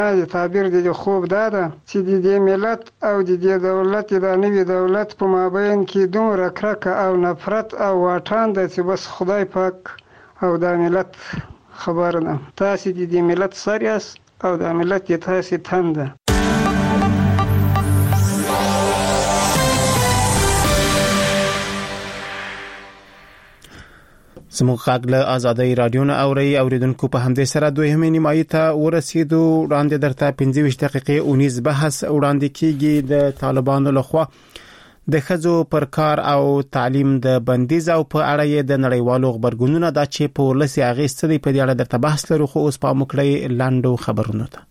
تعبیر د خوب ده چې د ملت او د دولت د نوي دولت په مابین کې دومره کرکه او نفرت او واټن ده چې بس خدای پاک او د ملت خبر نه. تاسو د ملت سر یاست او د ملت تاسو تنده. زموږ غږ له آزادۍ رادیو نه اوریدونکو په همدې سره دویمه نیمایي ته ورسېدو. وړاندې درته 25 دقیقې 19 بحث وړاندې کیږي د طالبانو لخوا د ښځو پر کار او تعلیم د بندیز او په اړه یې د نړیوالو خبرګونونو دا چې په ولسي اغېزته دی په دې اړه درته بحث لرو. خو اوس په مکړې لاندو خبرونه ته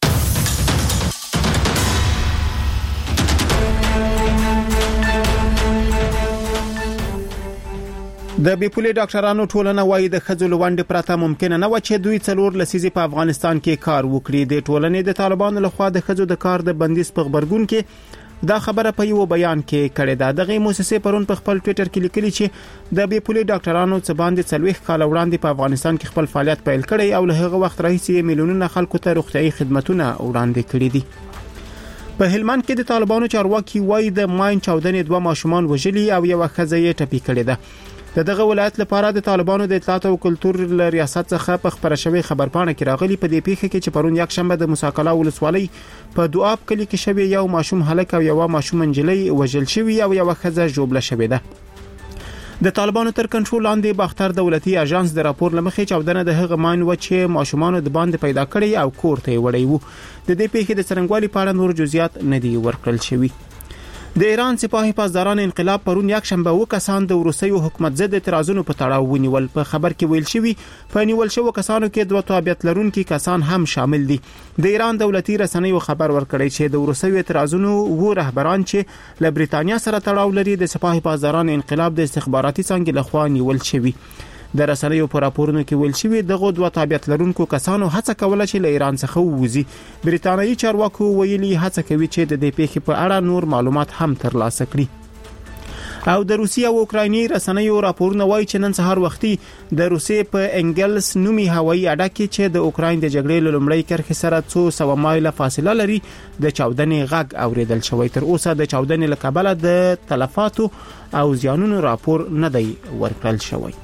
د بیپولي ډاکټرانو ټولنه وايي د ښځو لوندې پرته ممکن نه و چې دوی 4 لسیزې په افغانستان کې کار وکړي. د ټولنې د طالبانو لخوا د ښځو د کار د بندیز په خبرګون کې دا خبره په یو بیان کې کړې ده. دغه مؤسسې پرون په خپل ټوئیټر کې لیکلي چې د بیپولي ډاکټرانو څخه باندې 40 کال وړاندې په افغانستان کې خپل فعالیت پیل کړی او له هغه وخت راهیسې میلیونونه خلکو ته روغتیايي خدماتونه وړاندې کړي دي. په هلمند کې د طالبانو چارواکي وايي د ماین چاودنې 2 ماشومان وژلي او یو ښځه یې ټپي کړې ده. دغه ولایت لپاره د طالبانو د اطلاعات او کلتور ریاست څخه په خبره شوی خبرپاڼه کې راغلي. په دې پیښه کې چې پرون یک شنبه د موساکلا ولسوالۍ په دواب کلی کې شوی یو ماشوم هلک او یو ماشوم انجلۍ وژل شوی او یو ښځه ژوبله شوې ده. د طالبانو تر کنټرول لاندې باختر دولتي اژانس د راپور لمخې چاودنه د هغه ماین و چې ماشومان د باندې پیدا کړي او کور ته وړي وو. د دې پیښې د څرنګوالي په اړه نور جزئیات نه دي ورکړل شوی. د ایران سپاهي پاسداران انقلاب پرون یک شنبه وکسان د روسیې حکومت ضد اعتراضونو په تړاو ونیول. په خبر کې ویل شوی په نیول شوی کسانو کې 2 تابعیت لرونکي کسان هم شامل دي. د ایران دولتي رسنیو خبر ورکړی چې د روسیې اعتراضونو و رهبران چې له بریتانیا سره تړاو لري د سپاهي پاسداران انقلاب د استخباراتي څنګه لخوا نیول شوی. د رسنیو په راپورونو کې ویل شوی دغه 2 تابعیت لرونکو کسانو هڅه کوله چې له ایران څخه ووځي. بریتانیایی چارواکو ویلي هڅه کوي چې د دې پیښې په اړه نور معلومات هم ترلاسه کړي. او د روسیې او اوکرایني رسنیو راپورونه وایي چې نن سهار وختي د روسیې په انګلس نومي هوایي اډه کې چې د اوکراین د جګړې لومړی کرښې سره 200 مایله فاصله لري د چاودنې غږ اوریدل شوی. تر اوسه د چاودنې له کبله د تلفاتو او زیانونو راپور نه دی ورکړل شوی.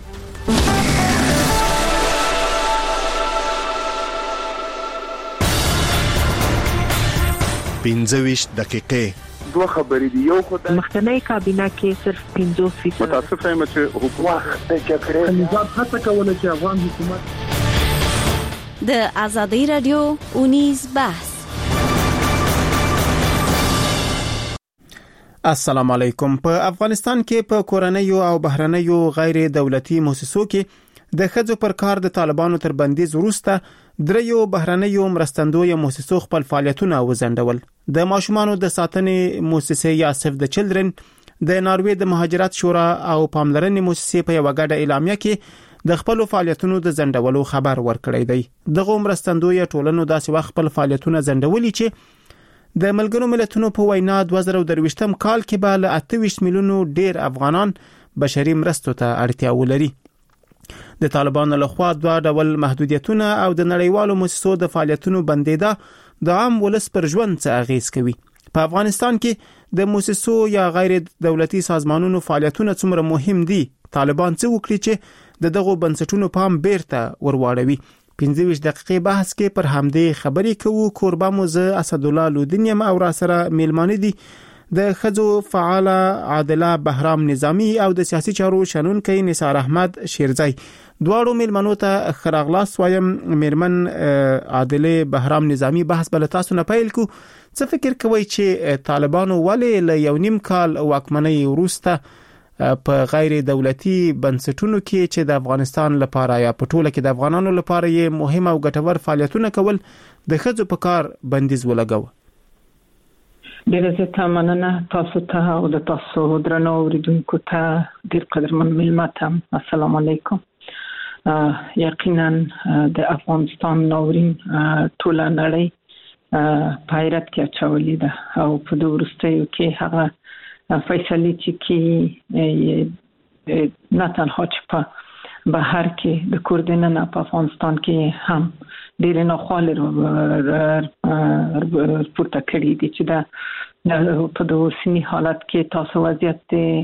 25 دقیقې 2 خبرې دی. یو خدای مخکنی کابینه کې صرف 50% متاسف یم چې حکومت د جګړې نظام هڅه کوله چې افغان حکومت د آزادۍ رادیو اونیز بحث. السلام علیکم. په افغانستان کې په کورنیو او بهرنیو غیر دولتي مؤسسو کې د ښځو پر کار د طالبانو تر بندیز وروسته 3 بهرنیو مرستندوی مؤسسو خپل فعالیتونه وزندول. د ماشومانو د ساتنې مؤسسه یا سیف د چلډرن، د ناروې د مهاجرت شورا او پاملرنې مؤسسې په یو غاډه اعلامیه کې د خپل فعالیتونو د زندولو خبر ورکړی دی. دغه مرستندوی ټولنو داسې وخت خپل فعالیتونه زندولي چې د ملګرو ملتونو په وینا 2023 کال کې به له 28 میلیونو ډیر افغانان بشري مرستو ته اړتیا ولري. د طالبانو لخوا 2 ډول محدودیتونه او د نړیوالو مؤسسو د فعالیتونو بندیدا د عام ولس پر ژوند څه اغیز کوي. په افغانستان کې د مؤسسو یا غیر دولتي سازمانونو فعالیتونه څومره مهم دي؟ طالبان څه وکړي چې دغه بنسټونو پام بیرته ورواړوي؟ 25 دقیقې بحث کې پر همدې خبرې کوو. کوربه موزه اسد الله لودینیم او را سره میلمانه دي د ښځو فعاله عادله بهرام نظامی او د سیاسي چارو شنونکي نثار احمد شیرزای. دواړو میلمنو ته خراغلاس وایم. میرمن عادله بهرام نظامی بحث بل تاسو نه پیل کو. څه فکر کوي چې طالبانو ولې له 1.5 کال واکمنۍ وروسته په غیر دولتي بنسټونو کې چې د افغانستان لپاره یا په ټوله کې د افغانانو لپاره یې مهم او ګټور فعالیتونه کول د ښځو په کار بندیز ولګاوه؟ ډېر زیاته مننه تاسو ته او د تاسو درنو اوریدونکو ته. ډېر قدرمن ملمتم. السلام علیکم. یقینا د افغانستان ناورین ټوله نړۍ په حیرت کې اچولې ده او په د وروستیو کې هغه فیصلې چې نه تنها چې په بهر کې د کوردیننا په افغانستان کې هم ډېر نه خاله پورته کړی دي چې دا په د اوسنی حالت کې تاسو وضعیت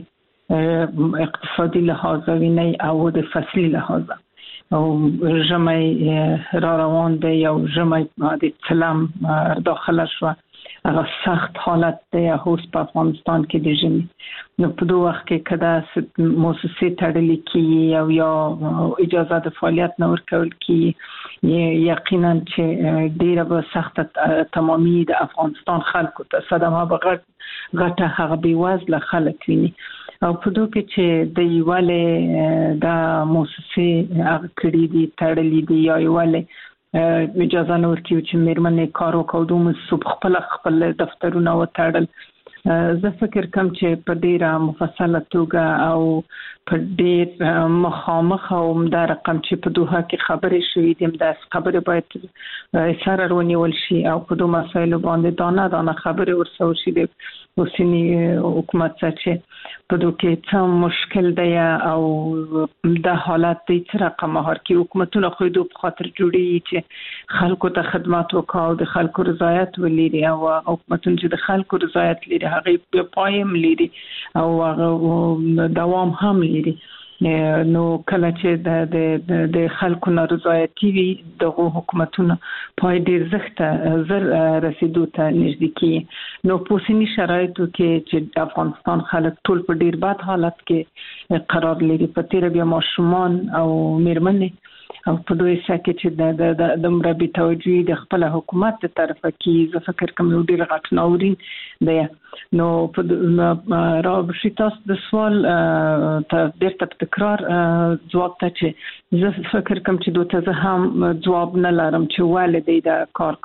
اقتصادي لحاظ ویني او د فصلي لحاظ او ژمي را روان دی او ژمي د سلام داخله شو هغه سخت حالت دی اوس په افغانستان کې د ژمي نو په دوه وخت کې کدا مؤسسې تړلې کی او یا اجازه د فعالیت نه ورکول کی یقینا چې ډیره به سخت تمامي د افغانستان خلکو ته صدمه غټه هغه بیوزله خلک ویني او په دوه کې چې د یواله د مؤسسې هغه کړي دي تړلې دي یا یواله اجازه نور کیو چې مېرمنې کار وکړو دوم صبح خپل دفترونه وتړل زه فکر کوم چې په ډیره مفصله توګه او په ډیر مخامخ او د رقم چې په دوه کې خبرې شوې دي د خبرې باید سره ونیول شي او په دوه مسایلو باندې دانه خبرې ورسول شي د اوسنی حکومت چې په دوه کې څه مشکل دی او د حالت د څه رقم هر کې حکومتونه خو د خاطر جوړي چې خلکو ته خدمات وکاو د خلکو رضایت ولري او حکومتونه چې د خلکو رضایت لري هغه په پایم لري او دوام هم لري نو کله چې د خلکو نارضایتي وي دغه حکومتونه پای ډیر زر رسیدو ته نږدې کی نو په سني شرایطو کې چې افغانستان خلک ټول په ډیر بد حالت کې قرار لري په تیر بیا ماشومان او مېرمنې او په دوی سکه چې د مربي توجیه د خپل حکومت ته طرفه کې زه فکر کوم یو ډیر غټ ناورین دی نو په را بشیتاس د سوال ته ډیر تکرار جواب ته چې زه فکر کوم چې دوی ته هم جواب نه لرم چې والدې د کار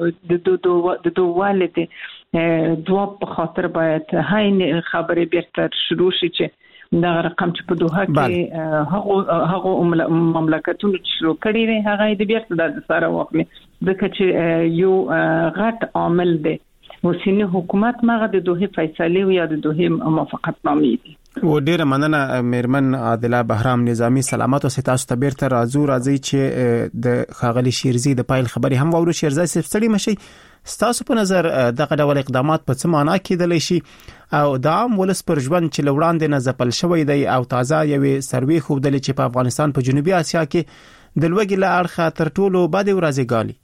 د والدې جواب په خاطر باید هاي خبرې بیرته شروع شي چې دا رقم چې په دوه کې هغه مملکتونو چې شروع کړي دي هغه د بیرته د سره واخلي ځکه چې یو غټ عامل دی اوسنی حکومت مغه د دوه فیصله یا د دوه موافقتنامې دي و ډیره مننه مېرمن عادله بهرام نظامی سلامت او ستاسو ته بیرته راځي چې د خاغلی شیرزي د پایل خبري هم وورو شیرزي سپستړي مشي ستاسو په نظر دغه ډول اقدامات په څه معنا کېدلی شي او د عام ولس پر ژوند چې لوړاندې نه ځپل شوی دی او تازه یوې سروې خوبدلې چې په افغانستان په جنوبي اسیا کې د لوګي له اړخه تر ټولو بد ورځې ګالي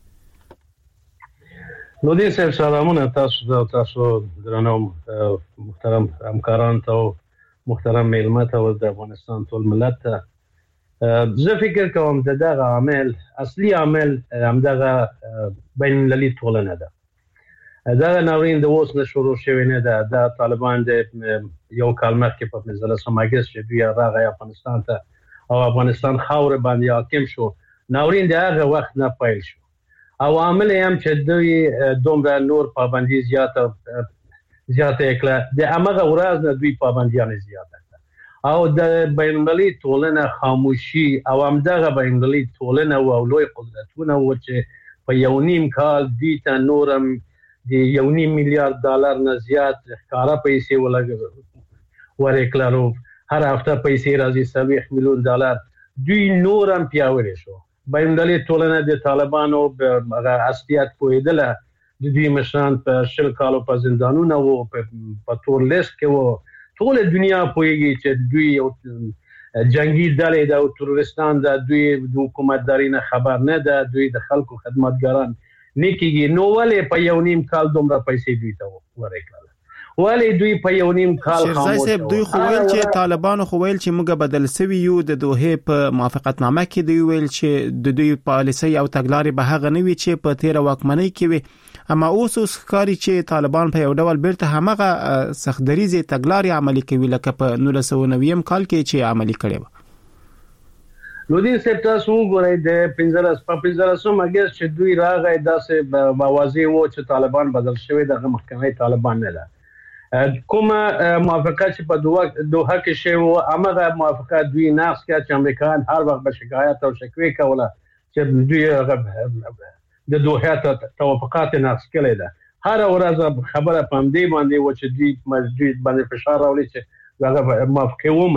نو دې سره سلامونه تاسو درنو محترم همکاران ته محترم ملت او د افغانستان ټول ملت ته زه فکر کوم دغه عامل اصلي عامل همدغه بین المللي ټولنه ده دا ناورین د اوس نه شروع شوی نه ده د طالبان د یو کال مخکې په 15 اگست چې دوی راغی افغانستان ته او افغانستان خاور باندې حاکم شو ناورین د هغه وخت نه پیل شو او عامل هم چې دوی دومره نور پابندي زیاته کړه د هغه ورځ نه دوی پابندیان زیاته او د بین المللي ټولنه خاموشي او همدغه بین المللي ټولنه او لوی قدرتونه و چې په یو نیم کال دي ته نورم د $1.5 میلیارډ نه زیات ښکارا پیسې ورکړو هر هفته پیسې راځي $70 میلیون دوی نورم پیاوړي شو بین المللي ټولنه د طالبانو هغه اصليت پویدله د دې مشران په شل کالو په زندانونو او په تور لیست کې وو ټول دنیا پویږي چې دوی جنگي ډلې د تروریستان د دوی د حکومتداري نه خبر نه ده دوی د خلکو خدمتګاران نیکيږي نو ولې په یو نیم کال دومره پیسې دوی ته ورکړل ولې دوی په یو نیم کال خاموش دوی خو ویل چې طالبانو خو ویل چې موږ بدل سوي یو د دوه په موافقتنامه کې دوی ویل چې د دوی پالیسي او تګلارې به هغه نه وي چې په 13 واکمنۍ کې وي اما اوس ښکاری چې طالبان په یو ډول بیرته همغه سختدریزه تګلارې عملي کوي لکه په 1990 کال کې چې عملي کړي و نو دې سپتاسو غوړې د 15 اگست چې دوی راغی داسې واضح وو چې طالبان بدل شوی دغه محکمه طالبان نه ده کومه موافقه چې په دوحه کې شوی هغه موافقه دوی نقض کړ چې امریکایان هر وخت به شکایت او شکوې کوله چې دوی د دوحه توافقات نقض کړي ده هر ورځ خبره پام دی باندې و چې دوی مسجد باندې فشار راولي چې هغه موافقه ومني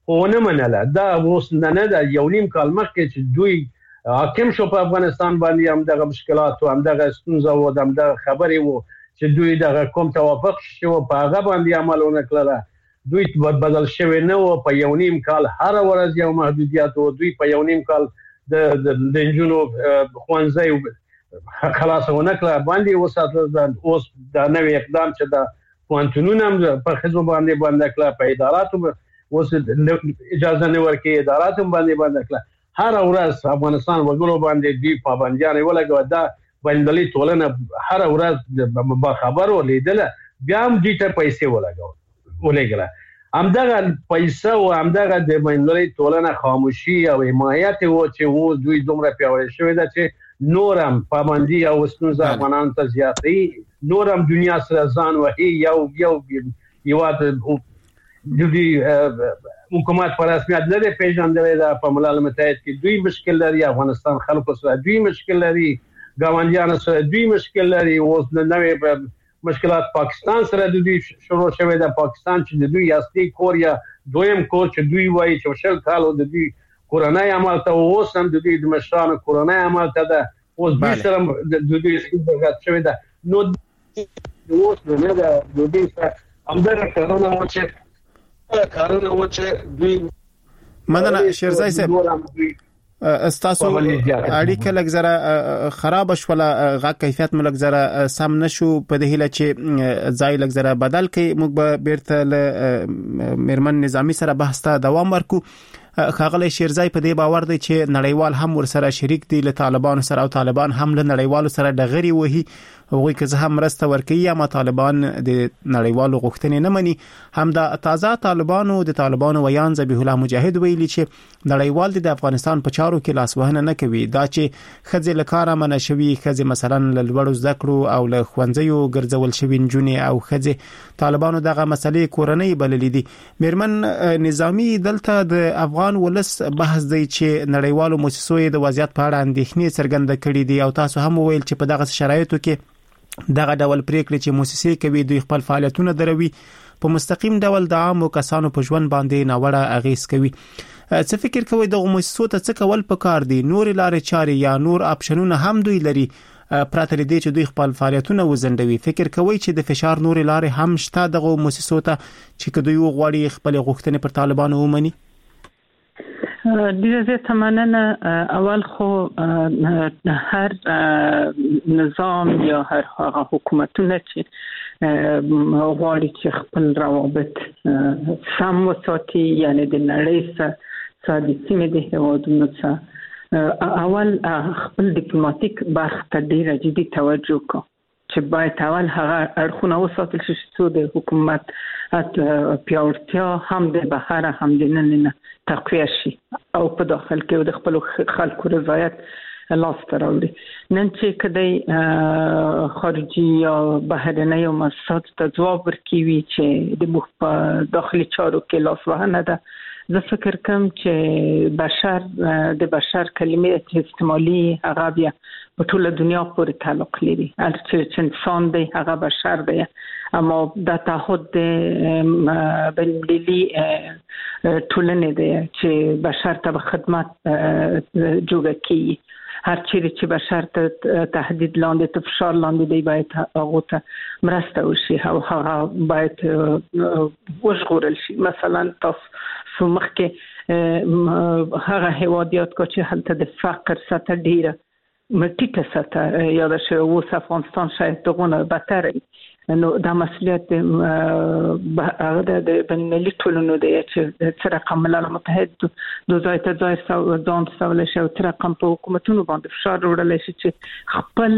خو نه منله. دا اوس نه ده، یو نیم کال مخکې چې دوی حاکم شو په افغانستان باندې، هم دغه مشکلات او هم دغه ستونزه او هم دغه خبرې وو چې دوی دغه کوم توافق شو په هغه باندې عمل ونه کړل. دوی بدل شوی نه و. په یو نیم کال هر ورځ یو محدودیت او دوی په یو نیم کال د انجونو خوانځي خلاصونه کړل باندې وساتل. اوس دا نوې اقدام چې د پوانتونونو هم په خدمت باندې کړل، په اداراتو اوس اجازه نه ورکړي، اداراتو باندې کړل. هر ورځ افغانستان وګړو باندې دی پابندیان ولګو. دا بندلې ټولنه هر ورځ با خبر ولیدل، بیا هم دې ته پیسې ولګل. همدغه پیسې او همدغه د بندلې ټولنه خاموشي او حمایت او چې وو دوی دومره پیاوړی شوی دا چې نورم پابندي او ستونزه افغانانو ته زیاتې، نورم دنیا سره ځان وهي. یو دوی حکومت پر رسمیت نه پیژندل دا په ملل متحد کې دوی مشکل لري، افغانستان خلکو سره دوی مشکل لري، ګاونډیانو سره دوی مشکل لري. اوس نوې مشکلات پاکستان سره دوی شروع شوه. د پاکستان چې دوی اصلي کور یا دویم کور چې دوی وایي چې شل کال د دوی کورونای عمل ته، اوس هم د دوی د مشرانو کورونای عمل ته ده. اوس دوی سره د دوی څخه شوه ده. نو اوس نه ده د دوی سره همدغه کارونه و چې دوی مننه شیرزای صاحب. استاسو اړیکه لږ زره خراب شوله، غا کیفیت ملک زره سم نشو. په دې هله چې ځای لږ زره بدل کړي، موږ به بیرته له میرمن نظامی سره بحث ته دوام ورکو. خاغلی شیرزای په دې باور دی چې نړیوال هم ورسره شریک دي له طالبان سره، او طالبان هم له نړیوالو سره ډغري وهي. هغوی که زه هم مرسته ورکوي اما طالبان د نړیوالو غوښتنې نه مني. هم د تازه طالبانو د طالبانو ویان ذبیح الله مجاهد ویلي چې نړیوال د افغانستان په چارو کې لاسوهنه نه کوي. دا چې ښځې له کاره منع شوي، ښځې مثلا له لوړو زده کړو او له ښوونځیو ګرځول شوي نجونې او ښځې، طالبانو دغه مسلې کورنۍ بللې دي. میرمن نظامی دلته د افغان ولس بحث دی چې نړیوالو مؤسسو د وضعیت په اړه اندېښنې څرګنده کړې دي، او تاسو هم ویل چې په دغه شرایطو کې دغه ډول پریکړې چې مؤسسې کوي دوی خپل فعالیتونه دروي، په مستقیم ډول د عامو کسانو په ژوند باندې ناوړه اغیز کوي. څه فکر کوي دغه مؤسسو ته څه کول پکار دي؟ نور لارې چارې یا نور اپشنونه هم دوی لري پراته لري چې دوی خپل فعالیتونه وزندوي؟ فکر کوي چې د فشار نور لارې هم شته دغه مؤسسو ته چې دوی وغواړي خپل غوښتنې پر طالبانو ومني؟ ډیره زیاته مننه. اول خو هر نظام یا هر هغه حکومتونه چې غواړي چې خپل روابط سم وساتي، یعنی د نړۍ سره د سیمې د هیوادونو سره اول خپل ډیپلوماټیک برخه ته ډیره جدي توجه کوي چې باید اول هغه اړخونه وساتل شي چې د حکومت پیاوړتیا هم د بهر هم د نننه تقویه شي او په داخل کې د خپل خلکو رضایت لاس ته راوړي. نن چې کدی خارجي یا بهرنۍ مؤسسات ته ځواب ورکوي چې د مخ په داخلي چارو کې لاس وهنه ده، زه فکر کوم چې د بشر کلمې استعمالي هغه بیا په ټوله دنیا پورې تعلق لري. هر چې انسان دی هغه بشر دی، اما د تعهد بین‌المللي ټولنې دی چې بشر ته خدمت جوړه کوي. هر چیرې چې بشر ته تهدید لاندې ته فشار لاندې دی باید هغه ته مرسته وشي او هغه باید وژغورل شي. مثلا تاسو مخکې هغه هیوادیات کو چې هلته د فقر سطح ډیره ټیټه سطح یاد شوی، اوس افغانستان شاید دغونه بدتر وي. نو دا مسؤلیت هغه د بین‌المللي ټولنو دی چې څه رقم ملل متحد د ځای ته ځای ځان ستولی شي او څه رقم په حکومتونو باندې فشار وړلی شي چې خپل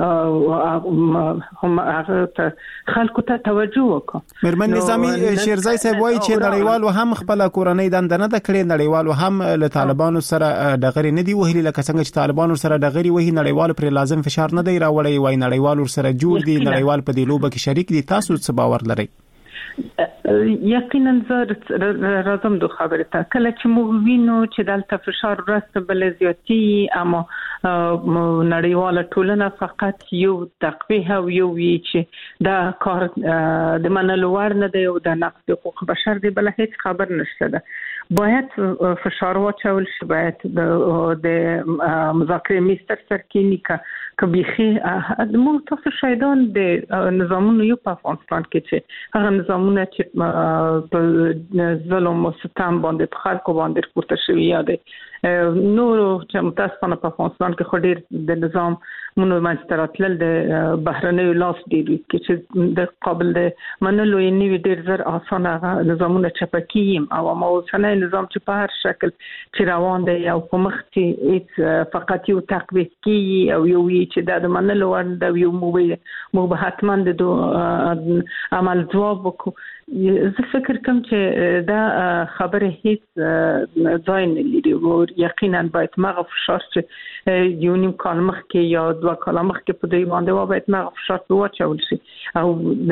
هم هغه ته خلکو ته توجه وکړي. میرمن نظامی شیرزای صاحب وایي چې نړیوالو هم خپل کورنۍ دنده نه ده کړې، نړیوالو هم له طالبانو سره ډغرې نه دي وهلي، لکه څنګه چې طالبانو سره ډغرې وهي نړیوالو پر لازم فشار نه دی راوړی. وایي نړیوالو سره جوړ دي، نړیوال په دې لوبه کې شریک دي. تاسو څه باور لرئ؟ یقینا زه راځم د خبرې ته. کله چې موږ وینو چې دلته فشار ورسته بل زیاتی، اما نړیواله ټولنه فقط یو تقویه او یو وی چې دا کار د منلو وړ نه دی او د نقض حقوق بشر دی، بل هیڅ خبر نشته ده. باید فشار واچول شي، باید د مذاکره میستر سرکینی که بیخي موږ تاسو شاهدان د نظامونو یو په افغانستان کې چې هغه نظامونه چې په ظلم او ستم باندې په خلکو باندې پورته شوي یا د نورو چې متاسفانه په افغانستان کې خو ډېر د نظام مونږ منځ راتلل د بهرنیو لاس ډېر چې د قابل د منلو یې نیوي ډېر زر اسانه نظامونه چپکیم او ما اوسنی نظام چې په هر شکل چې روان دی او په مخ چې فقط یو تقویت کی او یو چې د منلو ور د یو مو به حتما د عمل جواب وکړو. زه فکر کوم چې دا خبره هیڅ ځای نه لري او یقینا باید مغه فشار چې یو نیم کال مخکې یا 2 کال مخکې په دې باندې باید مغه فشار واچول شي او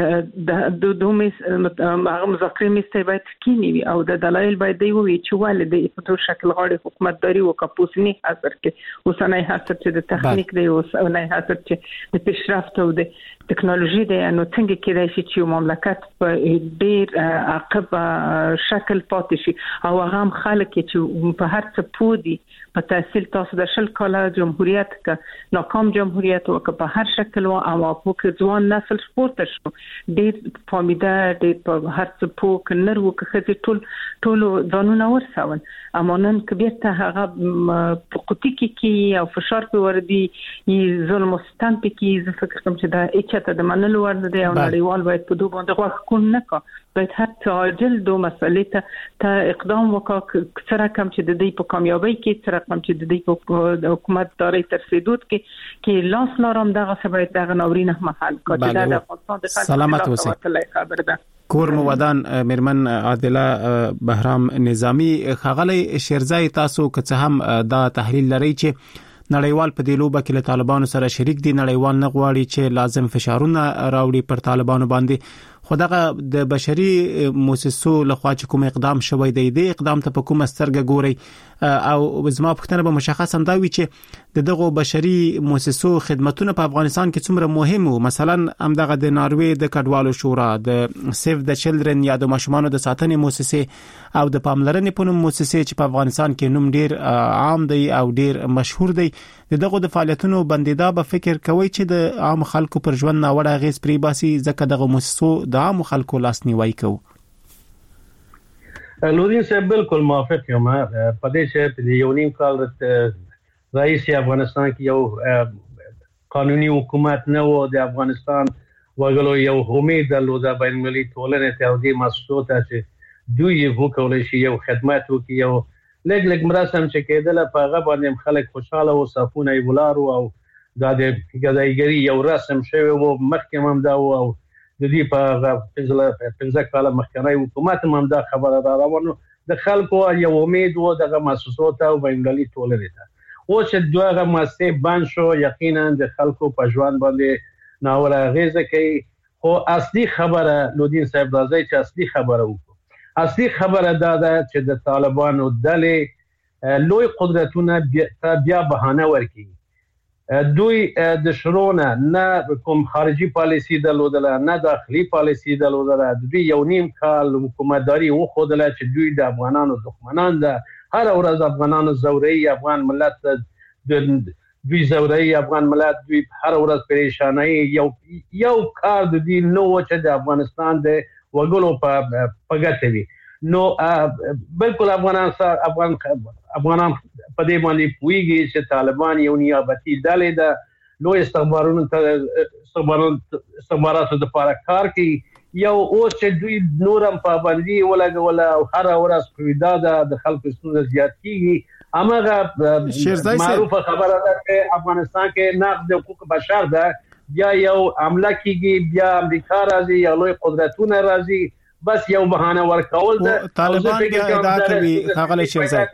د هغه مذاکره میسته باید کینی وي او د دلایل باید دی وي چې ولې د په شکل غاړي حکومتداري او کپوسنی حاضر کې اوسنۍ حاصل چې د تخنیک دی او اوسنۍ حاصل چې د پیشرفت او د ټکنالوژي دی نو څنګه کېدای شي چې مملکت په ډیر عقب شکل پاتې شي او هغه هم خلک چې په هر څه پودي په تحصیل تاسو د شل کاله جمهوریت کې ناکام جمهوریت او په هر شکل او په کې ځوان نسل سپورت شو ډیر فامیده ډیر په هر څه پوک نر وکړي ټول ځانونه ورسول امانن کبیر ته هغه په قطی کې او فشار په وردی ظلم او ستم کې زه فکر کوم چې دا اچته د منلو ورده دی او نړیوال باید په دوه باندې غوښ نه کا باید حتی عاجل دو مسئله ته اقدام وکړي سره کم چې د دې په کامیابی کې سره کم چې د دې په حکومت داري ترسیدوت کې لاس لارم دغه سبب دغه نورینه محل کړي دا د افغانستان د سلامت اوسئ خبر ده کور مو ودان مرمن عادله بهرام نظامی خغلی شیرزای تاسو که هم دا تحلیل لري چې نړیوال په دې لوبه کې له طالبانو سره شریک دي نړیوال نه غواړي چې لازم فشارونه راوړي پر طالبانو باندې خدغه د بشري مؤسسو لخوا چې کوم اقدام شوی دی د اقدام ته په کومه سترګه ګوري او زما پوښتنه به مشخصا دا وي چې دغه بشري مؤسسو خدماتونه په افغانستان کې څومره مهم وو مثلا همدغه د ناروې د کډوالو شورا د سیف د چلډرن یا د ماشومانو د ساتنې مؤسسه او د پاملرنې په نوم مؤسسه چې په افغانستان کې نوم ډیر عام دی او ډیر مشهور دی دغه د فعالیتونو بندیدا به فکر کوي چې د عام خلکو پر ژوند ناوړه غیز پری باسي ځکه دغه مؤسسو د عام خلکو لاسنیوي کوي. نورین صاحب بالکل موافق یم په دې چې په یو نیم کال رئیس افغانستان کې یو قانوني حکومت نه و د افغانستان وګړو یو امید درلوده بین المللي ټولنې ته او د مسؤلو ته چې دوی وکولای شي یو خدمات وکړي یو لګ مراسم چې کېدل په هغه باندې خلک خوشاله او صفونه یې ولارو او دا د ګدایګری یو رسم شوی وو مخکې هم دا او د دې په 15 کال مخکنی حکومت هم دا خبره را روانه د خلکو یو امید وو دغه مسؤلو ته او بین المللي ټولنې ته او چې دوه مسته بند شو یقینا د خلکو په ژوند باندې ناوړه غیزه کوي خو اصلي خبره لودین صاحب راځي چې اصلي خبره اصلي خبره دا ده چې د طالبانو ډلې لوی قدرتونه بیا بهانه ورکړي دوی د شرونه نه کوم خارجي پالیسي درلودله نه داخلي پالیسي درلودله دوی یو نیم کال حکومتداري وښودله چې دوی د افغانانو دښمنان ده هر ورځ افغانانو زوري افغان ملت دوی زوري افغان ملت دوی هر ورځ پریشانای یو کار د دې نو چې د افغانستان د وګړو په ګټه وي نو بالکل افغانان په دې باندې پويږي چې طالبان یو نیابتي ډلې ده لوی استخباراتو د لپاره کار کوي یو اوس چې دوی نورم پابندي ولګول او هر ورځ پریدا د خلکو ستونزې زیات کیږي اماغه معروفه خبره ده چې افغانستان کې نقض حقوق بشر ده بیا یو عمله کیږي بیا امریکا راځي یا لوی قدرتونه راځي بس یو بهانه ورکول ده طالبان ادعا کوي خغلی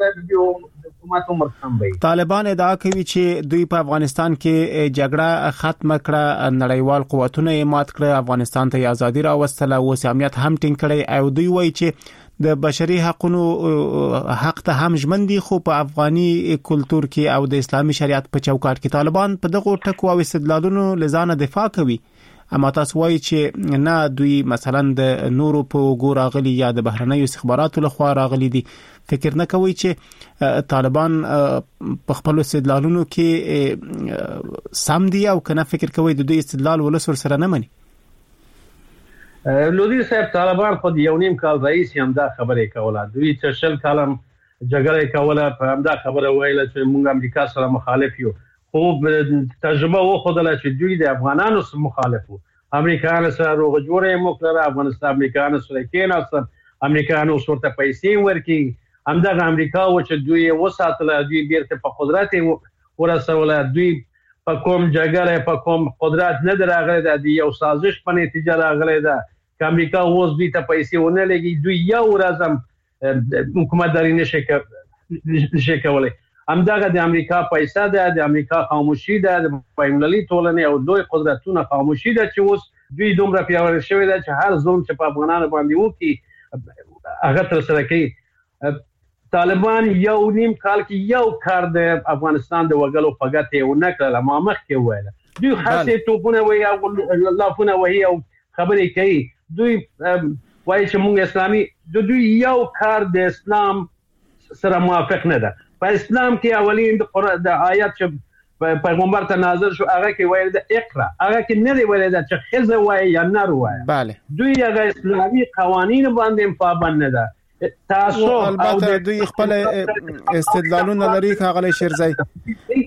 طالبان ادعا کوي چې دوی په افغانستان کې جګړه ختم کړه نړیوال قوتونه یې مات کړه افغانستان ته ازادي راوستله او سیامیت هم ټینګ کړي او دوی وایي چې د بشري حقوقو حق ته هم ژمن دي خو په افغاني کلچر کې او د اسلامي شریعت په چوکاټ کې طالبان په دغه ټکو او استدلالونو لزانه دفاع کوي اما تاسو وایي چې نه دوی مثلا د نورو په ګور راغلي یا د بهرنیو استخباراتو لخوا راغلي دي فکر نه کوي چې طالبان په خپل استدلالونو کې سم دي او کنه فکر کوي د دوی استدلال ولسور سره نه مني لودي صاحب طالبان خو یو نیم کال رئیس هم دا خبره کوله دوی چې شل کالم جګړه کوله په همدا خبره ویله چې موږ امریکا سره مخالف یو خو تجربه وخدله چې دوی د افغانانو سره مخالف وو امریکایانو سره روغ جوړه موکړه افغانستان امریکایانو سره کېناستل امریکایانو ورته پیسې ورکړي همدا امریکا و چې دوی وساتله دوی بیرته په قدرت ورسوله دوی په کوم جګړه په کوم قدرت نه دراغله د یو سازش په نتیجه راغله ده چې امریکا اوس دوی ته پیسې ونه لګي دوی یو ورځم حکومتداري نشي کولای همدغه د امریکا پیسې ده د امریکا خاموشي ده د بین‌المللي ټولنې او دوی قدرتونه خاموشي ده چې اوس دوی دومره پیاوړي شوی ده چې هر ظلم چې په افغانانو باندې وکړي هغه تر سره کوي طالبان یو نیم کال کې یو کار د افغانستان د وګړو په ګټه یو نه کړل ما مخکې ویل دوی خاصه توپونه وي او لافونه وي او خبرې کوي دوی وایي چې موږ اسلامي دوی یو کار د اسلام سره موافق نه ده په اسلام کې اولین د آیات چې پیغمبر ته نازل شو هغه کې ویل د اقرا هغه کې نه دی ویل د چې خزه وایي یا نر وایي بله دوی هغه اسلامي قوانین باندې پابند نه ده تاسو البته دوی خپل استدلالونه لري کاغله شیرزای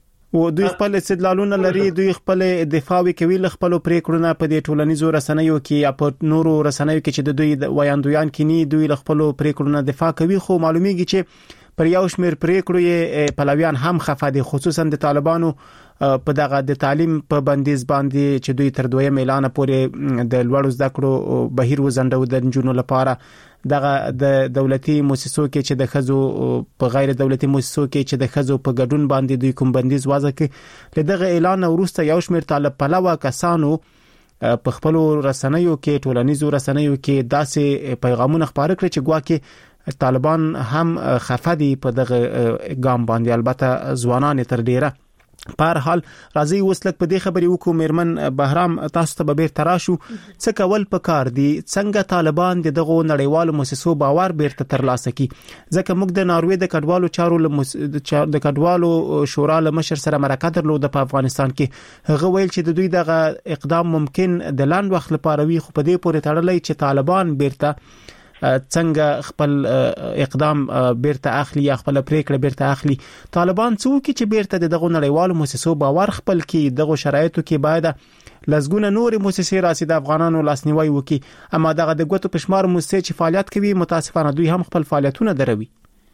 و دوی خپل استدلالونه لري دوی خپل دفاع کوي ل خپل پریکړونه په دې ټولنیزو رسنیو کې یا په نورو رسنیو کې چې د دوی ویاندویان کینی دوی ل خپل پریکړونه دفاع کوي خو معلومیږي چې پر یو شمیر پریکړو یې پلویان هم خفه دي خصوصا د طالبانو په دغه د تعلیم په بندیز باندې چې دوی تر دویم اعلان پورې د لوړو زده کړو بهیر وزندو د جنونو لپاره دغه د دولتي مؤسسو کې چې د خزو په غیر دولتي مؤسسو کې چې د خزو په ګډون باندې دوی کوم بندیز وضع کړي لدغه اعلان وروسته یو شمیر طالب پلوه کسانو په خپل رسنیو کې ټولنیزو رسنیو کې داسې پیغامونه خبره کړي چې ګواکې طالبان هم خفه دي په دغه ګام باندې البته ځوانان تر ډیره په هر حال راځي وسلک په دې خبرې وکړو مېرمن بهرام تاسو ته به تراشو څه کول پکار دي څنګه طالبان دغه نړیوالو مؤسسو باور بیرته ترلاسه کړي ځکه موږ د ناروې د کډوالو چارو د کډوالو شورا له مشر سره مرکه درلوده په افغانستان کې هغه ویل چې د دوی دغه اقدام ممکن د لاند وخت لپاره وي خو په دې پورې تړلې چې طالبان بیرته څنګه خپل اقدام بیرته اخلي یا خپل پریکړه بیرته اخلي طالبان څوک چې بیرته دغه نړیوالو مؤسسو باور خپل کې دغه شرایطو کې باید لزګونه نور مؤسسې راسي د افغانانو لاسنیوي وکي اما دغه د ګوتو پښمار مؤسسې چې فعالیت کوي متاسفانه دوی هم خپل فعالیتونه دروي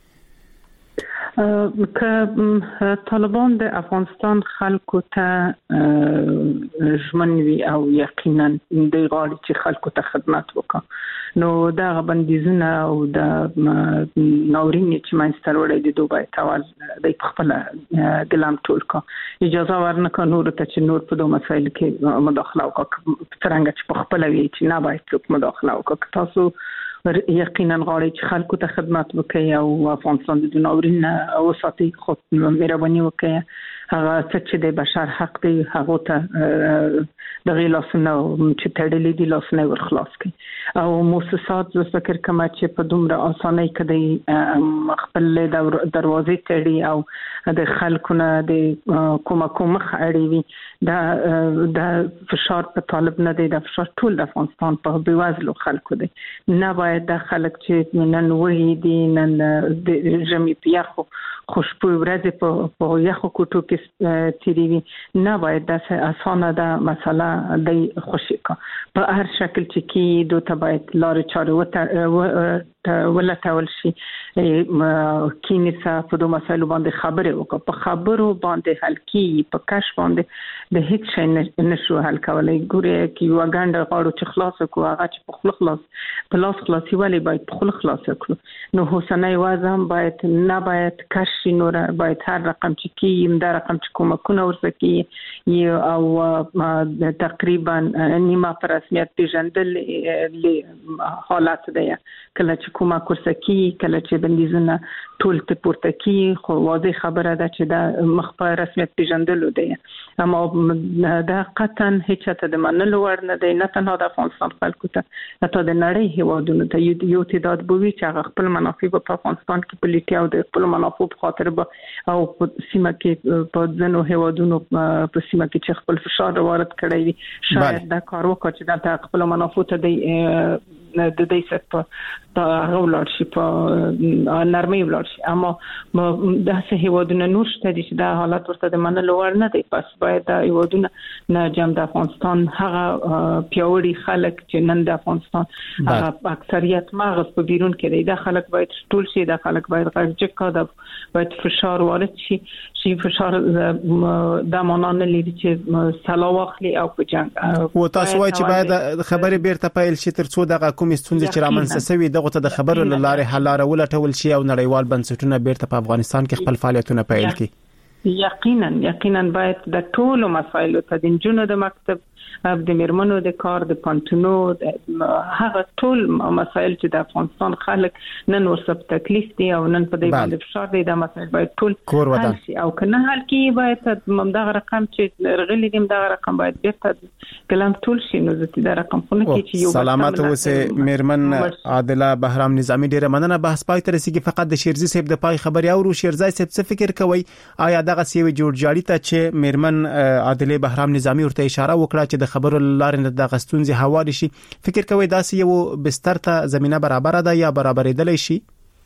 که طالبان د افغانستان خلکو ته ژمنوي او یقینا د غاړي چې خلکو ته خدمت وکړي نو دا بندیزونه او د ناورین چې ماینستر وړي د دوبای تاول د خپل ګلام ټول کا اجازه ورنکړه نور ته چې نور په دوه مسایل کې مداخله وکړي څنګه چې په خپل وی چې نه باید څوک مداخله وکړي تاسو یقینا غواړي چې خلکو ته خدمت وکړي او افغانستان د ناورین او ساتي خو مهرباني وکړي هغه چې د بشر حق دی هغه ته د غلاسنه چې تړلې دي لاسنه ورخلاص کړي او مؤسسات زه فکر کوم چې په دومره اسانۍ کې خپل دروازې تړي او د خلکو نه د کوم مخ اړوي د فشار په طالب نه دی د فشار ټول د افغانستان په بیوازلو خلکو دی نه باید د خلک چې نن وې دي نن د جمعي پیاخو خوشبو ورځ په یخو کوټو کې تیریوي نه باید د اسانه د مسله د خوشی کا په هر شکل چې کې دوه باید لارې چارې ولټول شي کینسه په دوه مسایلو باندې خبره وکړه په خبرو باندې حل کی په کش باندې د هیڅ شي نشو حل کولای ګوره کې وګاند غاړو چې خلاص کو هغه چې په خلاص پلاس خلاصي ولی باید خپل خلاص کړو. نو حسنه وازم باید نباید کشی نور باید هر رقم چې کیم در رقم چې کومکونه ورسکی او تقریبا نیمه پر رسمیت پیژندل حالات دی کله چې کومک ورسکی کله چې بندیزونه ټول ته پورته کی خو واضح خبره ده چې دا مخ په رسمیت پیژندل دی اما دا قطعا هیڅ ته د منلو وړ نه دی نه تنها د افغانستان خلکو ته حتی د نړۍ هیوادونو ته یو تعداد بوي چې هغه خپل منافع په افغانستان کې پلیټي او د خپل منافع په خاطر او په سیمه کې په ځینو هیوادونو په سیمه کې چې خپل فشار وارد کړی وي شاید دا کار وکړي چې دا خپل منافع ته د دې ست په غوړ شي په نرمي ولاړ شي اما دا سه هیوادونه نور شته چې دا حالت ورته د منلو وړ نه دی. پس باید دا هیوادونه نه جام د افغانستان هغه پیاوړي خلک چې نن د افغانستان هغه اکثریت مغز په بیرون کې دی دا خلک باید ټول شي دا خلک باید غږ کړه باید فشار وارد شي فشار د مانان لري چې سلا واخلي او په جنگ او تاسو وایي چې باید خبرې بیرته پیل شي ترڅو دغه کوم ستونزې چې رامنځته شوي دغه ته د خبرو لاره حل لاره ولټول شي او نړیوال بنسټونه بیرته په افغانستان کې خپل فعالیتونه پیل کړي. یقینا باید د ټولو مسایلو ته د جنونو د مکتب د میرمنو د کار د پانتونو هغه ټول مسایل چې د افغانستان خلک نن ورسره تکلیف دي او نن په دې باندې فشار دی دا مسایل باید ټول حل شي او کنه حل کې باید ممدغه رقم چې رغلي دیم دا رقم باید بیرته کلام ټول شي نو زه دا رقم خو نه کې چې یو سلامات اوسه میرمن عادله بهرام نظامی ډیره مننه. بحث پای ته رسیدي فقط د شیرزي صاحب د پای خبري او شیرزي صاحب څه فکر کوي آیا دغه سیوی جوړجاړي ته چې میرمن عادله بهرام نظامی ورته اشاره وکړه چې د خبرو لارې د غستونځي حواله شي فکر کوي دا سه یو بستر ته زمينه برابر ده یا برابرېدل شي؟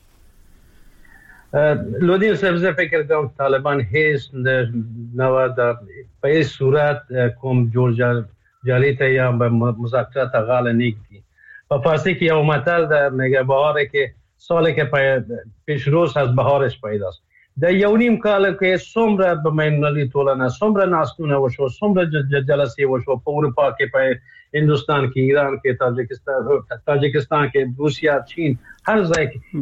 لودي صاحب زه فکر کوم طالبان هیڅ نو د په صورت کوم جوړجاړي ته یا مذاکرات غاله نګدي په فارسی کې یو متل د میگه بهاره کې سال که پیش روز از بهارش پیداست. در یونیم کال که سمره به بین‌المللی تولنه سمره ناستونه وشو سمره جلسه وشو په اروپا کې په هندوستان کې ایران کې تاجکستان کې روسیا چین هر ځای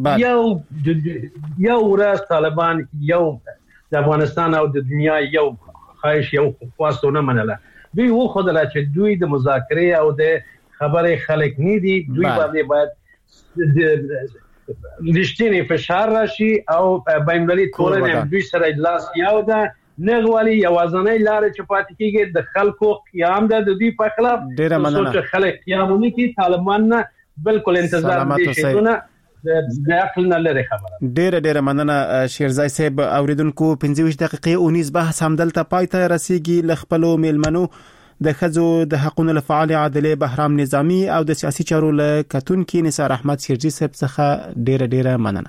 کې یو ورځ طالبان یو د افغانستان او د دنیا یو خواهش یو خواستونه منله دوی و خدای چې دوی د مذاکره او د خبرې خلک نه دي دوی باندې باید رښتینی فشار راشي او بین‌المللي ټولنه دوی سره اجلاس یو ده نغوالي یوازنۍ لار چې پاتې کیږي د خلکو قیام ده د دوی په خلاف سوچ خلک قیامونه کی طالبان نه بالکل انتظار دي شيونه د عقل نه لري خبره. ډیره مننه شیرزای صاحب. اوریدونکو 15 دقیقې اونیز بحث همدلته پای ته رسیدي لخپلو میلمنو د خزو د حقوقو لفعال عادله بهرام نظامی او د سیاسي چارو لکتونکو نثار احمد شیرجی صاحب څخه ډیره مننه.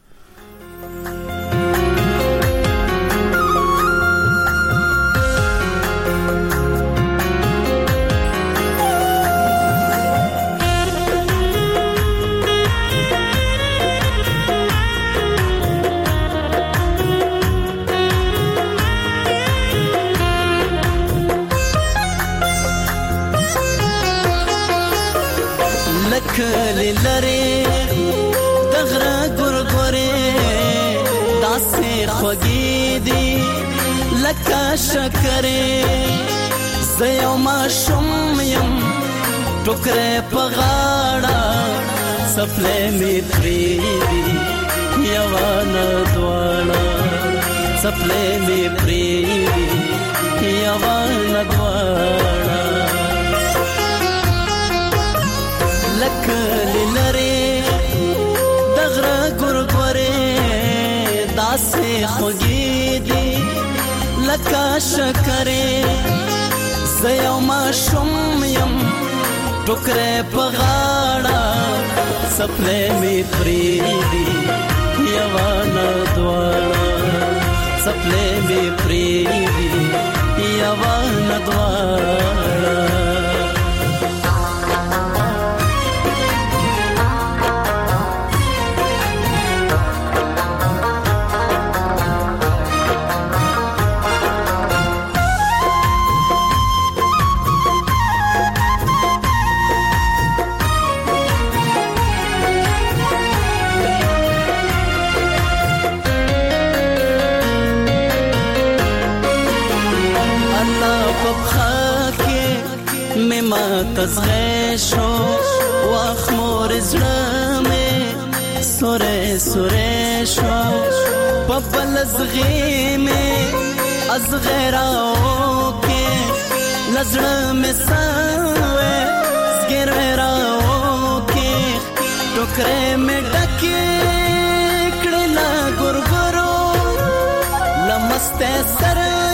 کلی لری دغره ګورګورې داسې خوږې دي لکه شکرې زه یو ماشوم یم ټوکرې په غاړه څپلۍ مې پرېږدي یوه نه دواړه څپلۍ مې پرېږدي یوه نه دواړه لکلی لری دغره ګورګورې داسې خوږې دي لکه شکرې زه یو ماشوم یم ټوکرې په غاړه څپلۍ مې پرېږدي یوه نه دواړه څپلۍ مې پرېږدي یوه نه دواړه می ما تزغشو واخ مور زړه سوره سوره شو پبل زغی می از غیراو کې لزړه می ساوي زګراو کې ټوکرې می ډکې کړه لا ګورګورو لمسته سره